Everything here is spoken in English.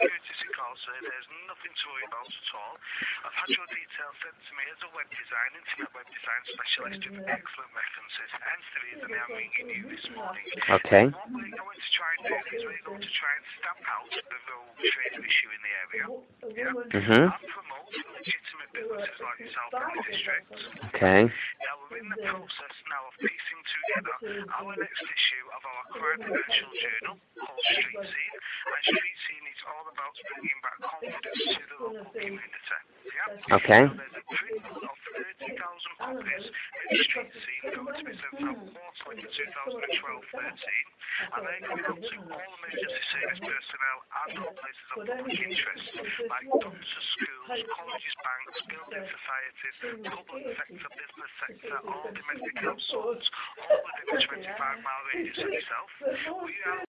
courtesy call, sir. There's nothing to worry about at all. I've had your details sent to me as a internet web design specialist with excellent references. Hence the reason I'm ringing you this morning. Okay. What we're going to try and do is we're going to try and stamp out the real trade issue in the area. Yeah? And promote legitimate businesses like yourself in the district. Okay. Now, we're in the process now of piecing together our next issue of our crime-prevention journal called Street Scene. And Street Scene is all about bringing back confidence to the local community. Yeah? Okay. Now, there's a print of 30,000 copies of Street Scene going to be sent out quarterly for 2012-13. And they're going out to all emergency service personnel and all places of public interest, like doctors, schools, colleges, banks, building societies, public sector, business sector, all domestic households, all within a 25-mile radius of yourself. We are